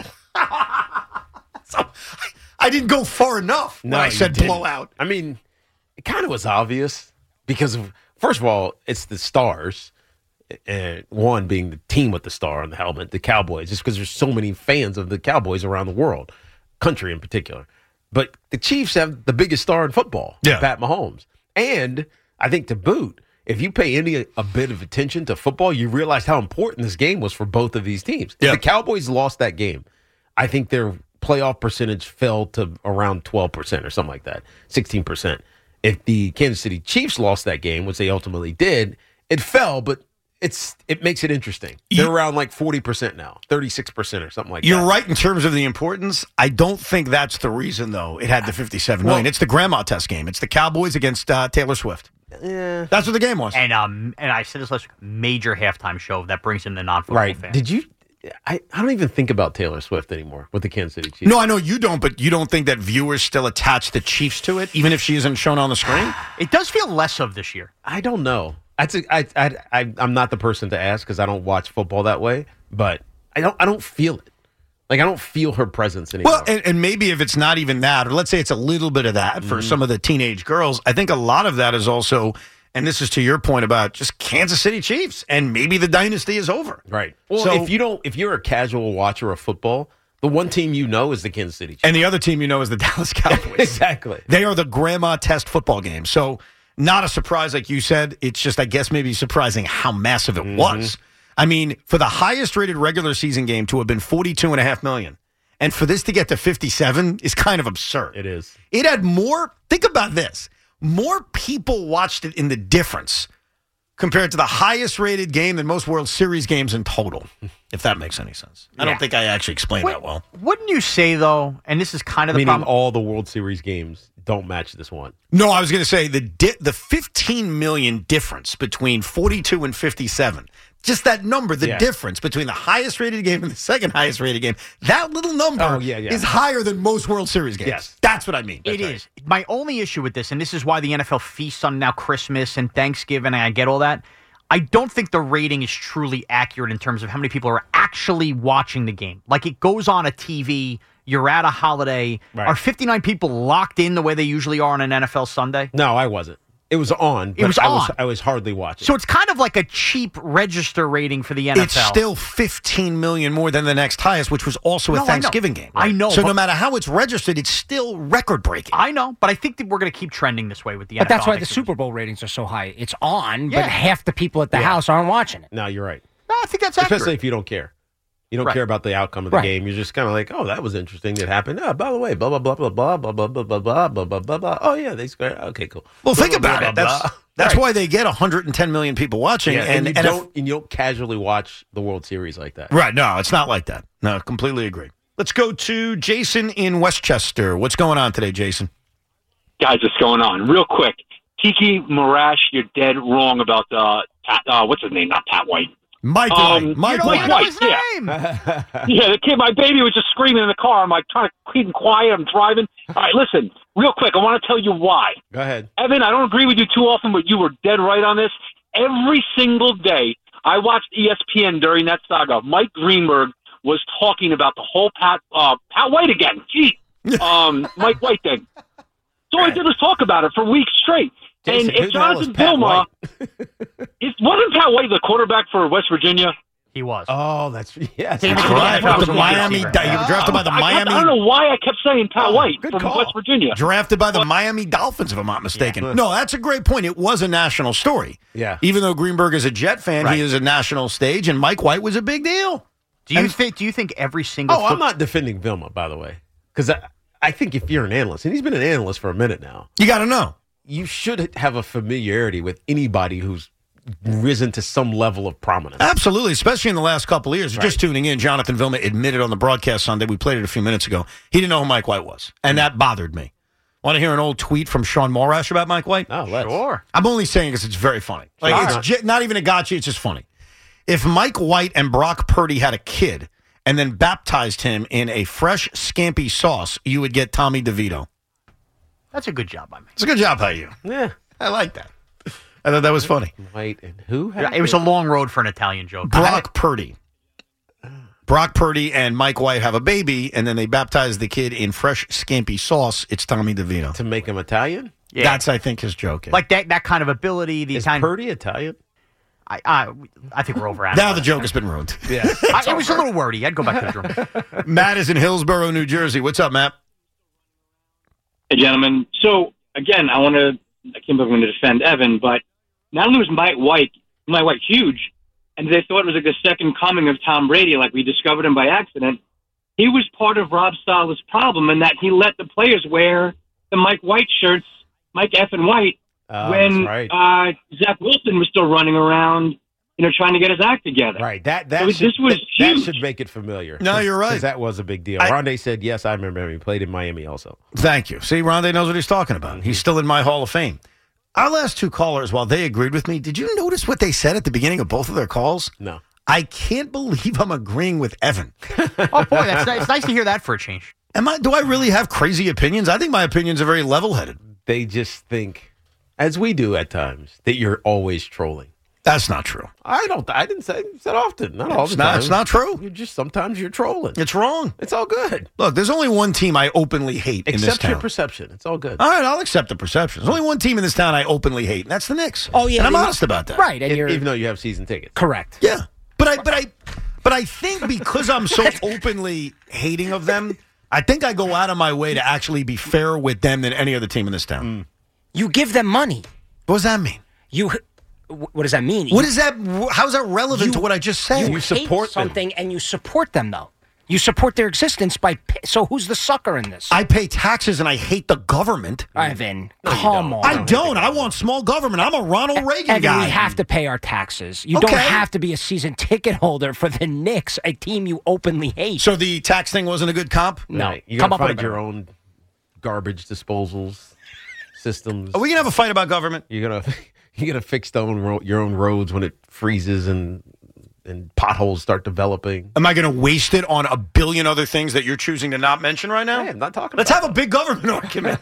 So, I didn't go far enough when I said blow out. I mean, it kind of was obvious. Because, first of all, it's the Stars, and one being the team with the star on the helmet, the Cowboys, just because there's so many fans of the Cowboys around the world, country in particular. But the Chiefs have the biggest star in football, Pat Mahomes. And I think to boot, if you pay a bit of attention to football, you realize how important this game was for both of these teams. If the Cowboys lost that game, I think their playoff percentage fell to around 12% or something like that, 16%. If the Kansas City Chiefs lost that game, which they ultimately did, it fell, but it makes it interesting. They're around like 40% now, 36% or something like that. You're right in terms of the importance. I don't think that's the reason, though, it had the 57 million. It's the grandma test game. It's the Cowboys against Taylor Swift. Yeah. That's what the game was. And I said this last week, major halftime show that brings in the non-football fans. Did you I don't even think about Taylor Swift anymore with the Kansas City Chiefs. No, I know you don't, but you don't think that viewers still attach the Chiefs to it, even if she isn't shown on the screen? It does feel less of this year. I don't know. I'm not the person to ask because I don't watch football that way, but I don't feel it. Like, I don't feel her presence anymore. Well, and maybe if it's not even that, or let's say it's a little bit of that for some of the teenage girls, I think a lot of that is also, and this is to your point about just Kansas City Chiefs, and maybe the dynasty is over. Right. Well, So- if you're a casual watcher of football, the one team you know is the Kansas City Chiefs. And the other team you know is the Dallas Cowboys. Exactly. They are the grandma test football game. So not a surprise, like you said. It's just, I guess, maybe surprising how massive it was. I mean, for the highest rated regular season game to have been 42.5 million, and for this to get to 57 is kind of absurd. It is. It had more, think about this, more people watched it in the difference compared to the highest rated game than most World Series games in total, if that makes any sense. I don't think I actually explained that well. Wouldn't you say, though, and this is kind of the Meaning problem. all the World Series games don't match this one. No, I was going to say the 15 million difference between 42 and 57. Just that number, the difference between the highest rated game and the second highest rated game, that little number is higher than most World Series games. Yes. That's what I mean. It is. My only issue with this, and this is why the NFL feasts on now Christmas and Thanksgiving, and I get all that, I don't think the rating is truly accurate in terms of how many people are actually watching the game. Like, it goes on a TV, you're at a holiday. Right. Are 59 people locked in the way they usually are on an NFL Sunday? No, I wasn't. It was on. It was on. I was hardly watching. So it's kind of like a cheap register rating for the NFL. It's still 15 million more than the next highest, which was also a No, I know. Thanksgiving game. I know, So but- no matter how it's registered, it's still record breaking. I know, but I think that we're going to keep trending this way with the NFL. But that's why the next Super Bowl ratings are so high. It's on, Yeah. but half the people at the house aren't watching it. No, you're right. No, I think that's accurate. Especially if you don't care. You don't Right. care about the outcome of the Right. game. You're just kind of like, oh, that was interesting. It happened. Oh, by the way, blah, blah, blah, blah, blah, blah, blah, blah, blah, blah, blah, blah, blah, blah. Oh, yeah, they scored. Okay, cool. Well, Blah, think blah, about blah, it. blah, blah. That's Right. why they get 110 million people watching. Yeah, and you if- don't casually watch the World Series like that. Right. No, it's not like that. No, completely agree. Let's go to Jason in Westchester. What's going on today, Jason? Guys, what's going on? Real quick. Tiki Marash, you're dead wrong about what's his name? Not Pat White. Mike White. Mike White. White, yeah. Yeah, the kid, my baby was just screaming in the car. I'm like trying to keep him quiet. I'm driving. All right, listen, real quick. I want to tell you why. Go ahead. Evan, I don't agree with you too often, but you were dead right on this. Every single day, I watched ESPN during that saga. Mike Greenberg was talking about the whole Pat White again. Gee, Mike White thing. So all I did was talk about it for weeks straight. Jason, and who if the hell is Jonathan Pat Vilma, White? wasn't Pat White the quarterback for West Virginia? He was. Oh, that's yes. Came into Right. the NFL With the as a Miami, wide receiver. you were drafted by the Miami. I don't know why I kept saying Pat White good from call. West Virginia. Drafted by the Miami Dolphins, if I'm not mistaken. No, that's a great point. It was a national story. Yeah. Even though Greenberg is a Jet fan, Right. he is a national stage, and Mike White was a big deal. Do you think every single Oh, I'm not defending Vilma, by the way, because I think if you're an analyst, and he's been an analyst for a minute now, you got to know. You should have a familiarity with anybody who's risen to some level of prominence. Absolutely, especially in the last couple of years. Right. Just tuning in, Jonathan Vilma admitted on the broadcast Sunday, we played it a few minutes ago, he didn't know who Mike White was, and that bothered me. Want to hear an old tweet from Sean Morash about Mike White? Oh, let's. Sure. I'm only saying because it's very funny. Like it's not even a gotcha, it's just funny. If Mike White and Brock Purdy had a kid and then baptized him in a fresh, scampi sauce, you would get Tommy DeVito. That's a good job by me. It's a good job by you. Yeah. I like that. I thought that was funny. White and who? It was a long road for an Italian joke. Brock Purdy. Brock Purdy and Mike White have a baby, and then they baptize the kid in fresh, scampi sauce. It's Tommy DeVito. To make him Italian? Yeah. That's, I think, his joke. Like that kind of ability. The Is Italian. Purdy Italian? I think we're over. Now the joke has been ruined. Yeah. It was a little wordy. I'd go back to the drum. Matt is in Hillsborough, New Jersey. What's up, Matt? Hey, gentlemen. So, again, I can't believe I'm going to defend Evan, but not only was Mike White huge, and they thought it was like the second coming of Tom Brady, like we discovered him by accident, he was part of Rob Saleh's problem in that he let the players wear the Mike White shirts, Mike F. and White, when that's right. Zach Wilson was still running around, trying to get his act together. Right. That should make it familiar. No, you're right. Because that was a big deal. Rondé said, yes, I remember him. He played in Miami also. Thank you. See, Rondé knows what he's talking about. He's still in my Hall of Fame. Our last two callers, while they agreed with me, did you notice what they said at the beginning of both of their calls? No. I can't believe I'm agreeing with Evan. Oh, boy, it's nice to hear that for a change. Do I really have crazy opinions? I think my opinions are very level-headed. They just think, as we do at times, that you're always trolling. That's not true. I didn't say that often. Not all the time. It's not true. Sometimes you're trolling. It's wrong. It's all good. Look, there's only one team I openly hate in this town. Accept your perception. It's all good. All right, I'll accept the perception. There's only one team in this town I openly hate, and that's the Knicks. Oh, yeah. And I'm honest about that. Right. And even though you have season tickets. Correct. Yeah. But I think because I'm so openly hating of them, I think I go out of my way to actually be fairer with them than any other team in this town. You give them money. What does that mean? What does that mean? What is that? How is that relevant to what I just said? You support something, and you support them, though. You support their existence by. So who's the sucker in this? I pay taxes and I hate the government. Ivan, come on. I don't. I want small government. I'm a Ronald Reagan guy. We have to pay our taxes. You don't have to be a season ticket holder for the Knicks, a team you openly hate. So the tax thing wasn't a good comp? No. You got to find your own garbage disposals systems. Are we gonna have a fight about government? You gotta fix your own roads when it freezes and potholes start developing. Am I going to waste it on a billion other things that you're choosing to not mention right now? Hey, I'm not talking Let's about have a big government argument.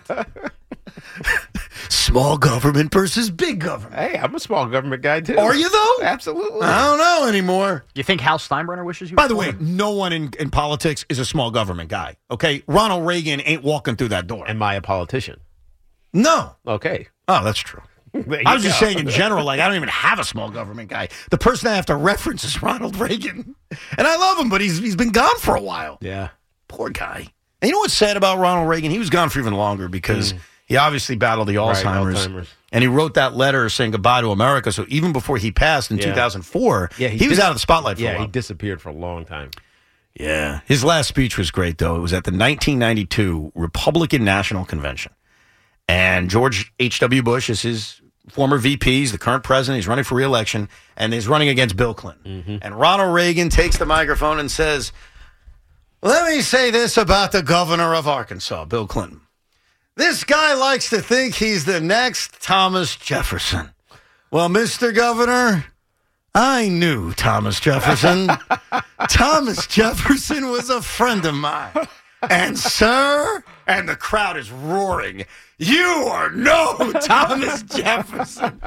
Small government versus big government. Hey, I'm a small government guy, too. Are you, though? Absolutely. I don't know anymore. You think Hal Steinbrenner wishes you By the way, no one in politics is a small government guy, okay? Ronald Reagan ain't walking through that door. Am I a politician? No. Okay. Oh, that's true. I was just saying in general, like, I don't even have a small government guy. The person I have to reference is Ronald Reagan. And I love him, but he's been gone for a while. Yeah. Poor guy. And you know what's sad about Ronald Reagan? He was gone for even longer because he obviously battled the Alzheimer's. And he wrote that letter saying goodbye to America. So even before he passed in 2004, he was out of the spotlight for a while. Yeah, he disappeared for a long time. Yeah. His last speech was great, though. It was at the 1992 Republican National Convention. And George H.W. Bush is his former VP. He's the current president. He's running for re-election, and he's running against Bill Clinton. Mm-hmm. And Ronald Reagan takes the microphone and says, "Let me say this about the governor of Arkansas, Bill Clinton. This guy likes to think he's the next Thomas Jefferson. Well, Mr. Governor, I knew Thomas Jefferson. Thomas Jefferson was a friend of mine. And, sir," and the crowd is roaring, "you are no Thomas Jefferson."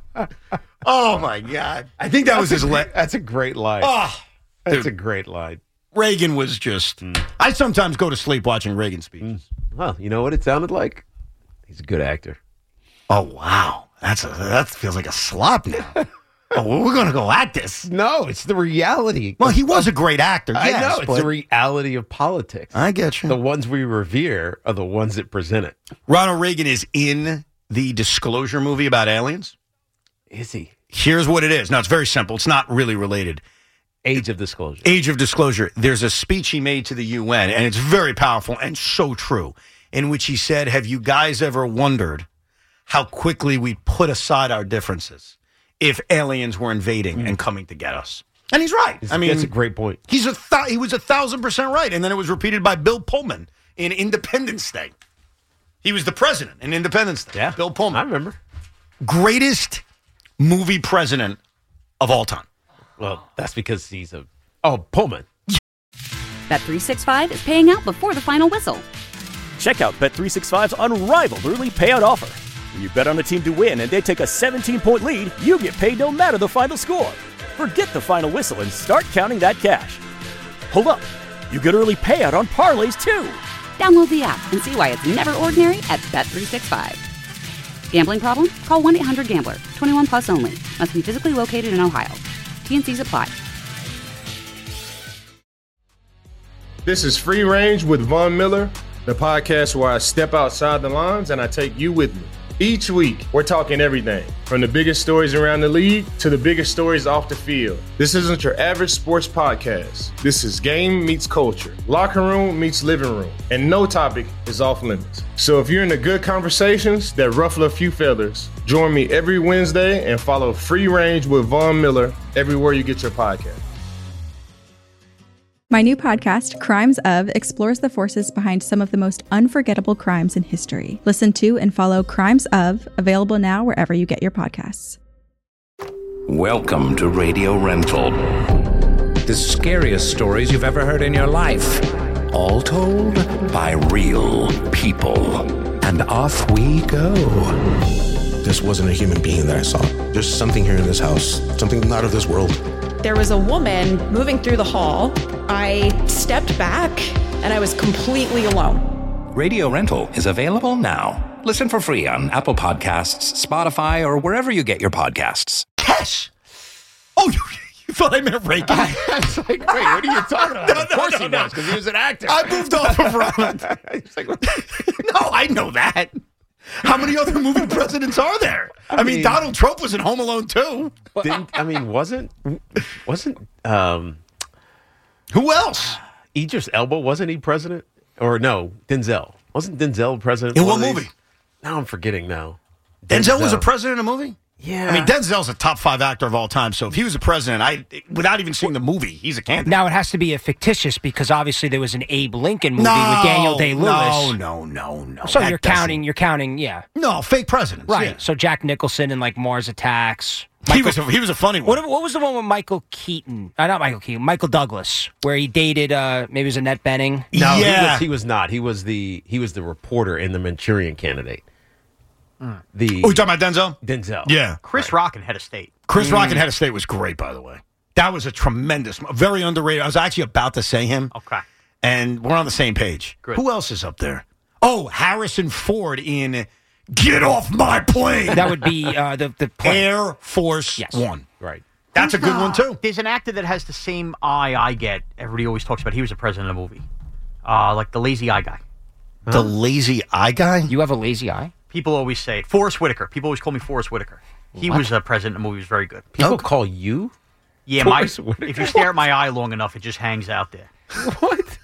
Oh, my God. I think that was his That's a great line. Oh, that's a great line. Reagan was just... I sometimes go to sleep watching Reagan speeches. Well, you know what it sounded like? He's a good actor. Oh, wow. That feels like a slop now. Oh, we're going to go at this. No, it's the reality. Well, he was a great actor, yes. I know, it's the reality of politics. I get you. The ones we revere are the ones that present it. Ronald Reagan is in the Disclosure movie about aliens. Is he? Here's what it is. Now, it's very simple. It's not really related. Age of Disclosure. Age of Disclosure. There's a speech he made to the UN, and it's very powerful and so true, in which he said, "Have you guys ever wondered how quickly we put aside our differences if aliens were invading and coming to get us?" And he's right. I mean, that's a great point. He was 1,000% right. And then it was repeated by Bill Pullman in Independence Day. He was the president in Independence Day. Yeah, Bill Pullman. I remember. Greatest movie president of all time. Well, that's because he's Pullman. Bet365 is paying out before the final whistle. Check out Bet365's unrivaled early payout offer. When you bet on a team to win and they take a 17-point lead, you get paid no matter the final score. Forget the final whistle and start counting that cash. Hold up. You get early payout on parlays, too. Download the app and see why it's never ordinary at Bet365. Gambling problem? Call 1-800-GAMBLER. 21 plus only. Must be physically located in Ohio. T&Cs apply. This is Free Range with Von Miller, the podcast where I step outside the lines and I take you with me. Each week, we're talking everything from the biggest stories around the league to the biggest stories off the field. This isn't your average sports podcast. This is game meets culture, locker room meets living room, and no topic is off limits. So if you're into good conversations that ruffle a few feathers, join me every Wednesday and follow Free Range with Von Miller everywhere you get your podcast. My new podcast, Crimes Of, explores the forces behind some of the most unforgettable crimes in history. Listen to and follow Crimes Of, available now wherever you get your podcasts. Welcome to Radio Rental. The scariest stories you've ever heard in your life. All told by real people. And off we go. This wasn't a human being that I saw. There's something here in this house, something not of this world. There was a woman moving through the hall. I stepped back and I was completely alone. Radio Rental is available now. Listen for free on Apple Podcasts, Spotify, or wherever you get your podcasts. Yes! Oh, you thought I meant Reagan? I was like, wait, what are you talking about? Of course he was, because he was an actor. I moved off of Ronald. No, I know that. How many other moving presidents are there? I mean, Donald Trump was in Home Alone too. Wasn't who else? Idris Elba, wasn't he president? Or no, Denzel. Wasn't Denzel president? In what movie? Now I'm forgetting now. Denzel was a president in a movie? Yeah. I mean, Denzel's a top 5 actor of all time, so if he was a president, without even seeing the movie, he's a candidate. Now, it has to be a fictitious because obviously there was an Abe Lincoln movie with Daniel Day-Lewis. No. So you're counting, yeah. No, fake presidents. Right. Yeah. So Jack Nicholson in like Mars Attacks. He was a funny one. What was the one with Michael Keaton? Not Michael Keaton. Michael Douglas, where he dated maybe it was Annette Bening. No, he was not. He was the reporter in The Manchurian Candidate. You talking about Denzel? Denzel. Yeah. Chris Rock and Head of State. Chris Rock and Head of State was great, by the way. That was a tremendous, very underrated. I was actually about to say him. Okay. And we're on the same page. Good. Who else is up there? Oh, Harrison Ford in Get Off My Plane. That would be the plane. Air Force One. Right. That's a good one, too. There's an actor that has the same eye I get. Everybody always talks about. He was a president of a movie. Like the lazy eye guy. The lazy eye guy? You have a lazy eye? People always say it. Forrest Whitaker. People always call me Forrest Whitaker. He was a president in a movie. He was very good. People call you? Yeah, if you stare at my eye long enough, it just hangs out there. What?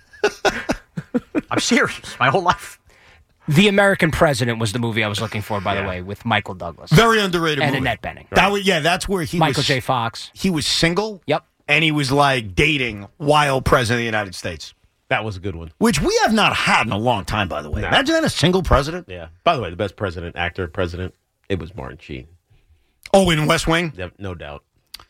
I'm serious. My whole life. The American President was the movie I was looking for, by the way, with Michael Douglas. Very underrated and movie. Annette Bening. That's where he Michael was. J. Fox. He was single. Yep. And he was like dating while president of the United States. That was a good one. Which we have not had in a long time, by the way. No. Imagine that, a single president. Yeah. By the way, the best president, it was Martin Sheen. Oh, in West Wing? Yep, no doubt.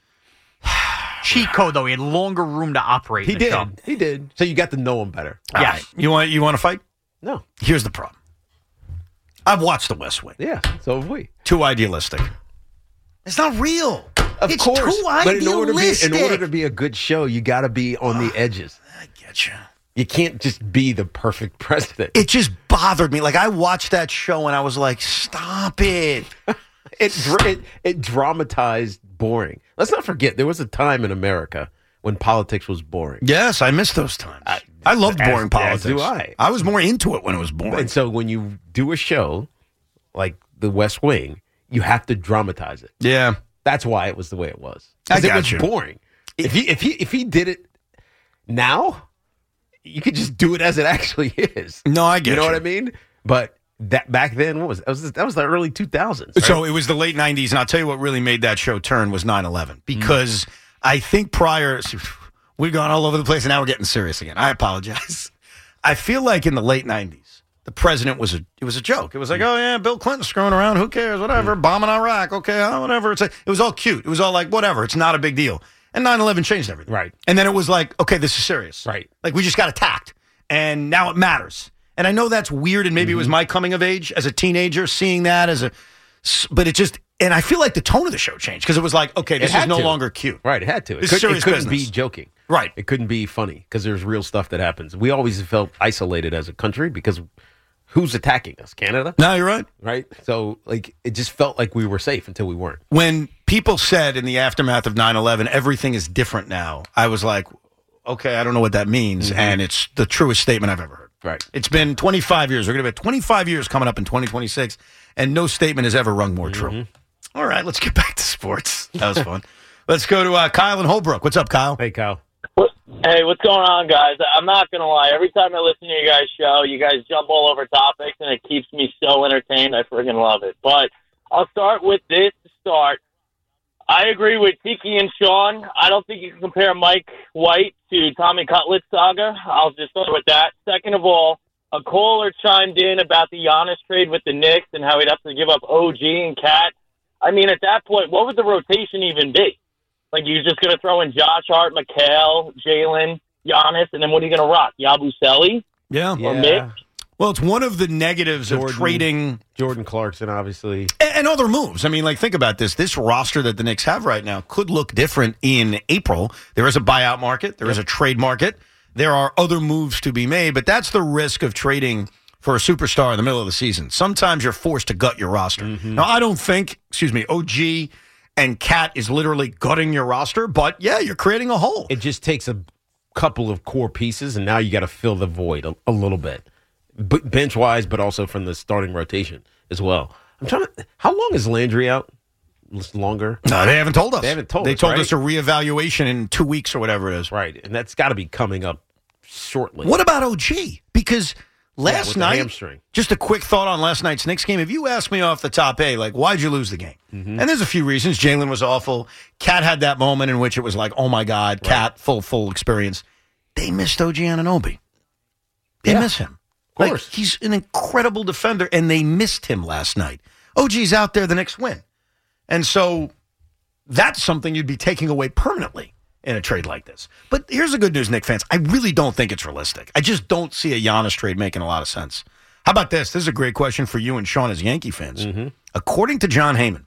Cheat code, though. He had longer room to operate. He did. So you got to know him better. Yes. Right. You want to fight? No. Here's the problem. I've watched The West Wing. Yeah, so have we. Too idealistic. It's not real. Of course. Too but idealistic. in order to be a good show, you got to be on the edges. I get you. You can't just be the perfect president. It just bothered me. Like, I watched that show and I was like, stop it. It dramatized boring. Let's not forget, there was a time in America when politics was boring. Yes, I miss those times. I loved boring politics. As do I. I was more into it when it was boring. And so when you do a show like The West Wing, you have to dramatize it. Yeah. That's why it was the way it was. I got it was you. boring. If he did it now, you could just do it as it actually is. No, I get you. You know what I mean? But that back then, what was it? That was the early 2000s. Right? So it was the late 90s, and I'll tell you what really made that show turn was 9/11. Because I think prior, we've gone all over the place, and now we're getting serious again. I apologize. I feel like in the late 90s, the president was a joke. It was like, oh yeah, Bill Clinton screwing around, who cares, whatever, bombing Iraq, okay, whatever. It was all cute. It was all like, whatever, it's not a big deal. And 9/11 changed everything. Right. And then it was like, okay, this is serious. Right. Like, we just got attacked. And now it matters. And I know that's weird, and maybe it was my coming of age as a teenager, seeing that but it just, and I feel like the tone of the show changed, because it was like, okay, this is no longer cute. Right, it had to. This is serious it couldn't business. be joking. Right. It couldn't be funny, because there's real stuff that happens. We always felt isolated as a country, because who's attacking us? Canada? No, you're right. Right? So, like, it just felt like we were safe until we weren't. When people said in the aftermath of 9/11, everything is different now, I was like, okay, I don't know what that means, and it's the truest statement I've ever heard. Right. It's been 25 years. We're going to have 25 years coming up in 2026, and no statement has ever rung more true. All right, let's get back to sports. That was fun. Let's go to Kyle in Holbrook. What's up, Kyle? Hey, Kyle. Hey, what's going on, guys? I'm not going to lie. Every time I listen to you guys' show, you guys jump all over topics, and it keeps me so entertained. I friggin' love it. But I'll start with this to start. I agree with Tiki and Sean. I don't think you can compare Mike White to Tommy Cutlett's saga. I'll just start with that. Second of all, a caller chimed in about the Giannis trade with the Knicks and how he'd have to give up OG and Cat. I mean, at that point, what would the rotation even be? Like, you're just going to throw in Josh Hart, Mikal, Jalen, Giannis, and then what are you going to rock? Yabusele? Yeah. Or Mitch? Well, it's one of the negatives of trading Jordan Clarkson, obviously. And other moves. I mean, like, think about this. This roster that the Knicks have right now could look different in April. There is a buyout market. There is a trade market. There are other moves to be made, but that's the risk of trading for a superstar in the middle of the season. Sometimes you're forced to gut your roster. Now, I don't think, OG and Cat is literally gutting your roster, but, yeah, you're creating a hole. It just takes a couple of core pieces, and now you got to fill the void a little bit. Bench-wise, but also from the starting rotation as well. How long is Landry out? Longer? No, they haven't told us. They haven't told us, They told right? us a reevaluation in 2 weeks or whatever it is. Right, and that's got to be coming up shortly. What about OG? Because last with the night, hamstring. just a quick thought on last night's Knicks game. If you ask me off the top, like, why'd you lose the game? And there's a few reasons. Jalen was awful. Cat had that moment in which it was like, oh, my God, Cat, full experience. They missed OG Anunoby. They miss him. Of course. Like, he's an incredible defender, and they missed him last night. OG's out there the Knicks win. And so that's something you'd be taking away permanently in a trade like this. But here's the good news, Knicks fans. I really don't think it's realistic. I just don't see a Giannis trade making a lot of sense. How about this? This is a great question for you and Sean as Yankee fans. According to John Heyman,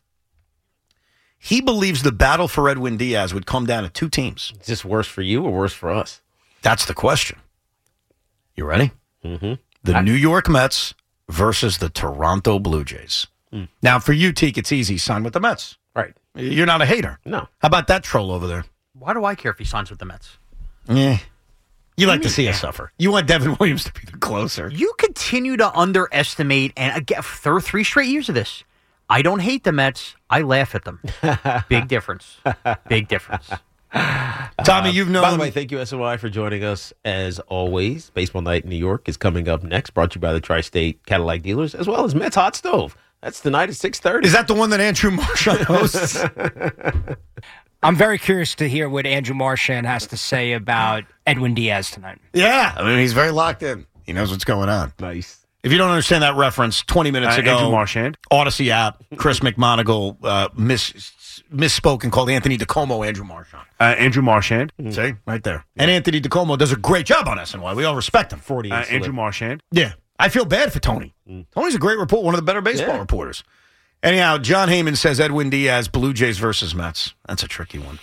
he believes the battle for Edwin Diaz would come down to two teams. Is this worse for you or worse for us? That's the question. You ready? The New York Mets versus the Toronto Blue Jays. Now, for you, Teak, it's easy. Sign with the Mets. Right. You're not a hater. No. How about that troll over there? Why do I care if he signs with the Mets? Yeah. You like to see us suffer. You want Devin Williams to be the closer. You continue to underestimate, and again, there are 3 straight years of this. I don't hate the Mets. I laugh at them. Big difference. Big difference. Tommy, you've known. By the way, thank you, SNY, for joining us as always. Baseball Night in New York is coming up next, brought to you by the Tri-State Cadillac dealers, as well as Mets Hot Stove. That's tonight at 6:30. Is that the one that Andrew Marchand hosts? I'm very curious to hear what Andrew Marchand has to say about Edwin Diaz tonight. Yeah, I mean, he's very locked in. He knows what's going on. Nice. If you don't understand that reference, 20 minutes ago, Andrew Marchand. Odyssey app, Chris McMonagle misspoke and called Anthony DiComo Andrew Marchand. Andrew Marchand. See? Right there. And Anthony DiComo does a great job on SNY. We all respect him. 40 Andrew Marchand. Yeah. I feel bad for Tony. Tony's a great reporter, one of the better baseball reporters. Anyhow, John Heyman says Edwin Diaz, Blue Jays versus Mets. That's a tricky one.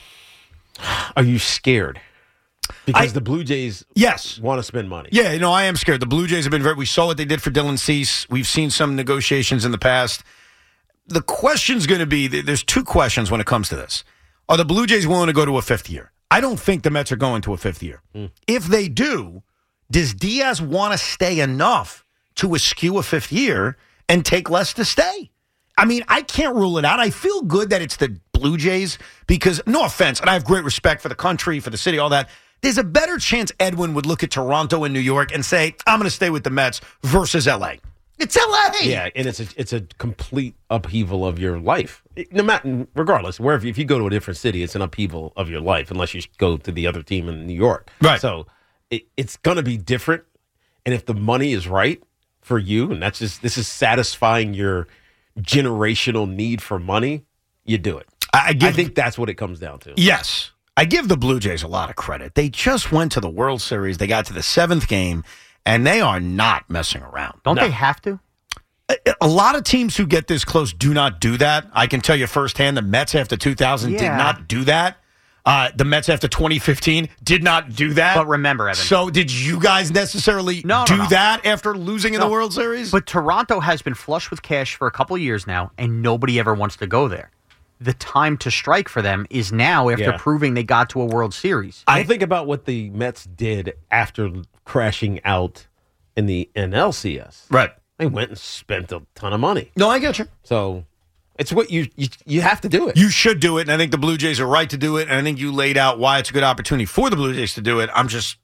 Are you scared? Because the Blue Jays want to spend money. Yeah, I am scared. The Blue Jays have been we saw what they did for Dylan Cease. We've seen some negotiations in the past. The question's going to be, there's 2 questions when it comes to this. Are the Blue Jays willing to go to a 5th year? I don't think the Mets are going to a 5th year. If they do, does Diaz want to stay enough to eschew a 5th year and take less to stay? I mean, I can't rule it out. I feel good that it's the Blue Jays because, no offense, and I have great respect for the country, for the city, all that. There's a better chance Edwin would look at Toronto and New York and say, I'm going to stay with the Mets versus L.A. It's L.A. Yeah, and it's a complete upheaval of your life. No matter, regardless, wherever, if you go to a different city, it's an upheaval of your life unless you go to the other team in New York. Right. So it's going to be different. And if the money is right for you, and this is satisfying your generational need for money, you do it. I think that's what it comes down to. Yes. I give the Blue Jays a lot of credit. They just went to the World Series. They got to the 7th game, and they are not messing around. Don't they have to? A lot of teams who get this close do not do that. I can tell you firsthand, the Mets after 2000 did not do that. The Mets after 2015 did not do that. But remember, Evan. So did you guys necessarily do that after losing in the World Series? But Toronto has been flush with cash for a couple of years now, and nobody ever wants to go there. The time to strike for them is now after proving they got to a World Series. I think about what the Mets did after crashing out in the NLCS. Right. They went and spent a ton of money. No, I get you. So it's what you have to do it. You should do it, and I think the Blue Jays are right to do it, and I think you laid out why it's a good opportunity for the Blue Jays to do it. I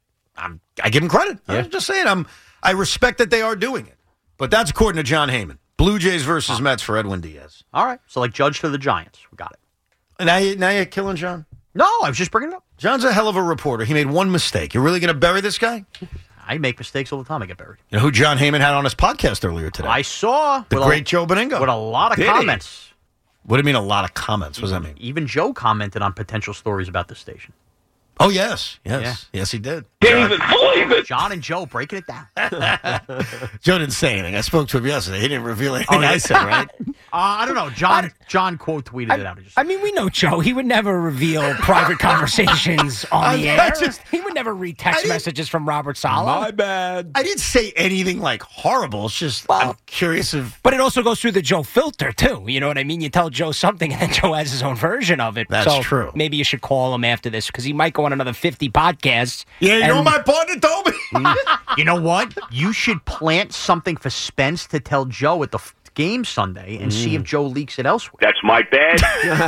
give them credit. Yeah. I'm just saying, I respect that they are doing it. But that's according to John Heyman. Blue Jays versus Mets for Edwin Diaz. All right. So like Judge to the Giants. We got it. Now you're killing John? No, I was just bringing it up. John's a hell of a reporter. He made one mistake. You're really going to bury this guy? I make mistakes all the time. I get buried. You know who John Heyman had on his podcast earlier today? I saw. The great Joe Beningo. With a lot of comments. What do you mean a lot of comments? What does that mean? Even Joe commented on potential stories about the station. Oh, yes. Yeah. Yes, he did. Can't even believe it. John and Joe breaking it down. Joe didn't say anything. I spoke to him yesterday. He didn't reveal anything I said, right? I don't know. John quote tweeted it out. I mean, we know Joe. He would never reveal private conversations on the air. He would never read text messages from Robert Saleh. My bad. I didn't say anything like horrible. It's just I'm curious if. But it also goes through the Joe filter, too. You know what I mean? You tell Joe something, and then Joe has his own version of it. That's so true. Maybe you should call him after this, because he might go on another 50 podcasts. Yeah, you know what my partner told me? You know what? You should plant something for Spence to tell Joe at the game Sunday and see if Joe leaks it elsewhere. That's my bad.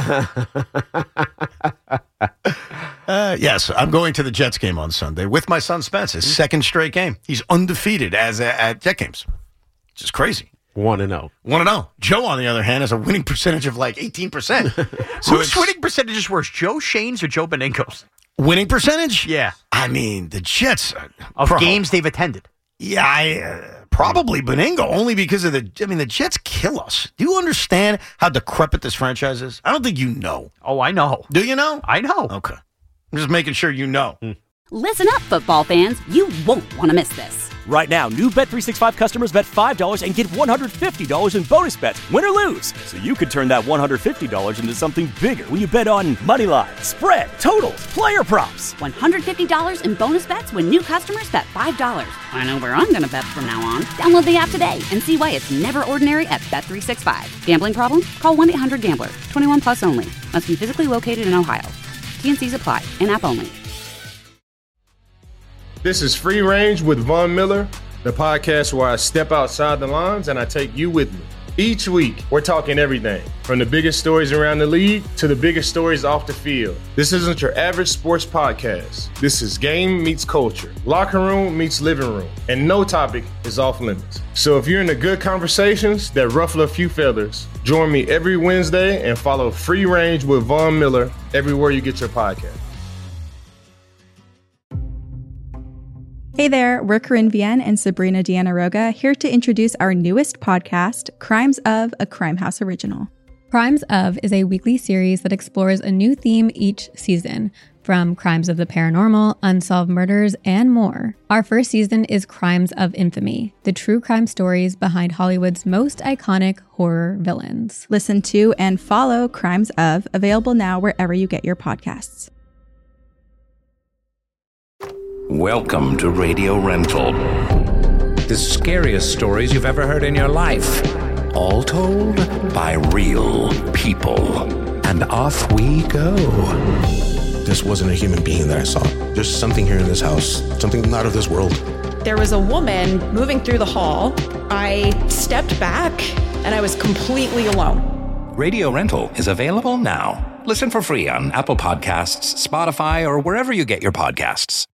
Yes, I'm going to the Jets game on Sunday with my son Spence. His second straight game. He's undefeated at Jet games. It's just crazy. 1-0. 1-0. Joe, on the other hand, has a winning percentage of like 18%. Whose winning percentage is worse, Joe Shane's or Joe Beningo's? Winning percentage? Yeah. I mean, the Jets of games they've attended. Yeah, probably Beningo, only because of the Jets kill us. Do you understand how decrepit this franchise is? I don't think you know. Oh, I know. Do you know? I know. Okay. I'm just making sure you know. Listen up, football fans. You won't want to miss this. Right now, new Bet365 customers bet $5 and get $150 in bonus bets, win or lose. So you could turn that $150 into something bigger when you bet on money line, spread, totals, player props. $150 in bonus bets when new customers bet $5. I know where I'm going to bet from now on. Download the app today and see why it's never ordinary at Bet365. Gambling problem? Call 1-800-GAMBLER. 21 plus only. Must be physically located in Ohio. T&Cs apply. In-app only. This is Free Range with Von Miller, the podcast where I step outside the lines and I take you with me. Each week, we're talking everything from the biggest stories around the league to the biggest stories off the field. This isn't your average sports podcast. This is game meets culture, locker room meets living room, and no topic is off limits. So if you're into good conversations that ruffle a few feathers, join me every Wednesday and follow Free Range with Von Miller everywhere you get your podcast. Hey there, we're Corinne Vienne and Sabrina Diana-Roga here to introduce our newest podcast, Crimes of, a Crimehouse original. Crimes of is a weekly series that explores a new theme each season, from crimes of the paranormal, unsolved murders, and more. Our first season is Crimes of Infamy, the true crime stories behind Hollywood's most iconic horror villains. Listen to and follow Crimes of, available now wherever you get your podcasts. Welcome to Radio Rental. The scariest stories you've ever heard in your life. All told by real people. And off we go. This wasn't a human being that I saw. There's something here in this house, something not of this world. There was a woman moving through the hall. I stepped back and I was completely alone. Radio Rental is available now. Listen for free on Apple Podcasts, Spotify, or wherever you get your podcasts.